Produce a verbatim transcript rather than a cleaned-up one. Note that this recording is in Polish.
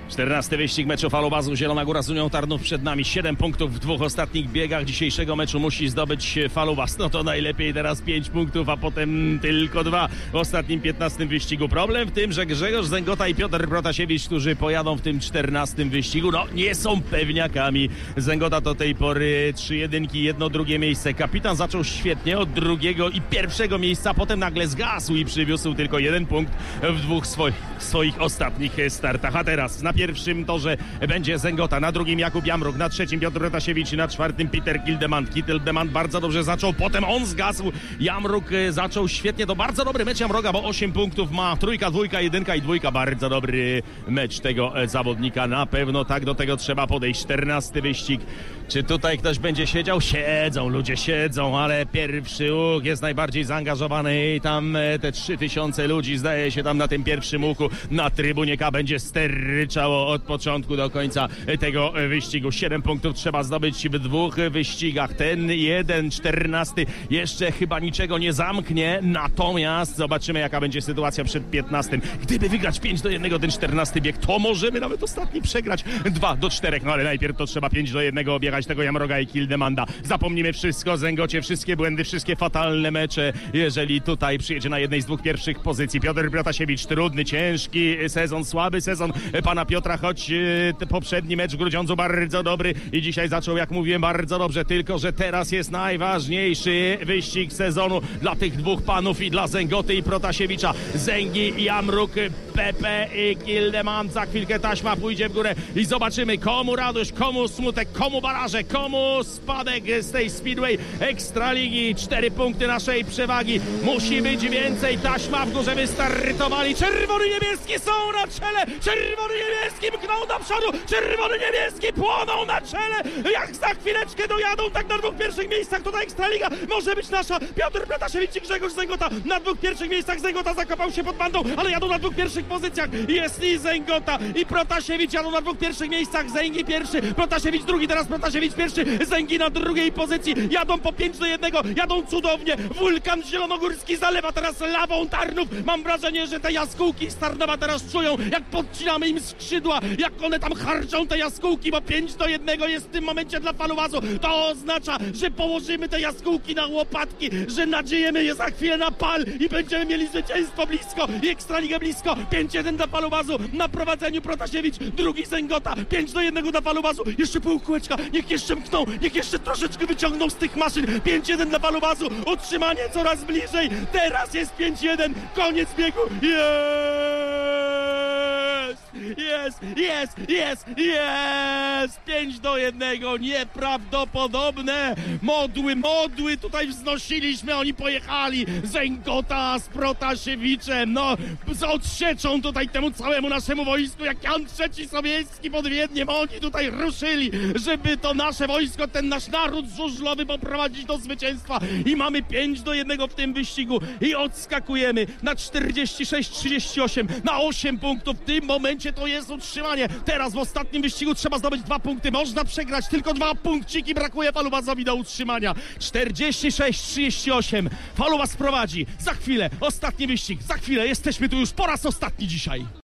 czternasty wyścig meczu falobazu Zielona Góra z Unią Tarnów przed nami. siedem punktów w dwóch ostatnich biegach dzisiejszego meczu musi zdobyć falobaz. No to najlepiej teraz pięć punktów, a potem tylko dwa w ostatnim piętnastym wyścigu. Problem w tym, że Grzegorz Zęgota i Piotr Protasiewicz, którzy pojadą w tym czternastym wyścigu, no nie są pewniakami. Zęgota do tej pory trzy jedynki, jedno drugie miejsce. Kapitan zaczął świetnie od drugiego i pierwszego miejsca, potem nagle zgasł i przywiózł tylko jeden punkt w dwóch swoich, swoich ostatnich startach. A teraz na pierwszym torze będzie Zęgota, na drugim Jakub Jamruk, na trzecim Piotr Protasiewicz i na czwartym Peter Kildemand. Kildemand bardzo dobrze zaczął, potem on zgasł. Jamruk zaczął świetnie, to bardzo dobry mecz Jamroga, bo osiem punktów ma, trójka, dwójka, jedynka i dwójka. Bardzo dobry mecz tego zawodnika, na pewno tak do tego trzeba podejść. czternasty wyścig. Czy tutaj ktoś będzie siedział? Siedzą, ludzie siedzą, ale pierwszy łuk jest najbardziej zaangażowany i tam te trzy tysiące ludzi, zdaje się, tam na tym pierwszym łuku na trybunie K będzie steryczało od początku do końca tego wyścigu. siedem punktów trzeba zdobyć w dwóch wyścigach. Ten jeden, czternasty jeszcze chyba niczego nie zamknie, natomiast zobaczymy, jaka będzie sytuacja przed piętnastym. Gdyby wygrać pięć do jednego ten czternasty bieg, to możemy nawet ostatni przegrać dwa do czterech, no ale najpierw to trzeba pięć do jednego obiegać tego Jamroga i Kildemanda. Zapomnimy wszystko, Zęgocie, wszystkie błędy, wszystkie fatalne mecze, jeżeli tutaj przyjedzie na jednej z dwóch pierwszych pozycji. Piotr Protasiewicz, trudny, ciężki sezon, słaby sezon pana Piotra, choć e, poprzedni mecz w Grudziądzu bardzo dobry i dzisiaj zaczął, jak mówiłem, bardzo dobrze, tylko że teraz jest najważniejszy wyścig sezonu dla tych dwóch panów i dla Zęgoty i Protasiewicza. Zęgi, Jamruk, Pepe i Kildemand. Za chwilkę taśma pójdzie w górę i zobaczymy, komu radość, komu smutek, komu baraże, komu spadek z tej Speedway Ekstraligi. Cztery punkty naszej przewagi. Musi być więcej. Taśma w górze, wystartowali. Czerwony-niebieski są na czele. Czerwony-niebieski mkną do przodu. Czerwony-niebieski płoną na czele. Jak za chwileczkę dojadą, tak na dwóch pierwszych miejscach tutaj Ekstraliga może być nasza. Piotr Protasiewicz i Grzegorz Zęgota na dwóch pierwszych miejscach. Zęgota zakopał się pod bandą, ale jadą na dwóch pierwszych pozycjach. Jest i Zęgota i Protasiewicz jadą na dwóch pierwszych miejscach. Zęgi pierwszy, Protasiewicz drugi, teraz Protasiewicz pierwszy, Zęgi na drugiej pozycji. Jadą po pięć do jednego, jadą cudownie. Wulkan zielonogórski zalewa teraz lawą Tarnów. Mam wrażenie, że te jaskółki z Tarnowa teraz czują, jak podcinamy im skrzydła, jak one tam harczą te jaskółki, bo pięć do jednego jest w tym momencie dla falowazu. To oznacza, że położymy te jaskółki na łopatki, że nadziejemy je za chwilę na pal i będziemy mieli zwycięstwo blisko i Ekstraligę blisko. pięć jeden dla falowazu, na prowadzeniu Protasiewicz, drugi Zęgota, pięć do jednego dla falowazu. Jeszcze pół kółeczka, niech jeszcze mkną, niech jeszcze troszeczkę wyciągną z tych maszyn. pięć jeden dla falowazu, utrzymanie coraz bliżej. Teraz jest pięć jeden, koniec biegu. Jest! Jest, jest, jest, jest! pięć do jednego, nieprawdopodobne! Modły, modły tutaj wznosiliśmy, oni pojechali. Zęgota z Protasiewiczem, no, z odsieczą tutaj temu całemu naszemu wojsku, jak Jan trzeci Sobieski pod Wiedniem. Oni tutaj ruszyli, żeby to nasze wojsko, ten nasz naród żużlowy poprowadzić do zwycięstwa. I mamy pięć do jednego w tym wyścigu i odskakujemy na czterdzieści sześć trzydzieści osiem, na osiem punktów. W tym momencie to jest utrzymanie. Teraz w ostatnim wyścigu trzeba zdobyć dwa punkty. Można przegrać, tylko dwa punkciki brakuje falubazowi do utrzymania. czterdzieści sześć trzydzieści osiem. Falubaz prowadzi. Za chwilę ostatni wyścig. Za chwilę jesteśmy tu już po raz ostatni dzisiaj.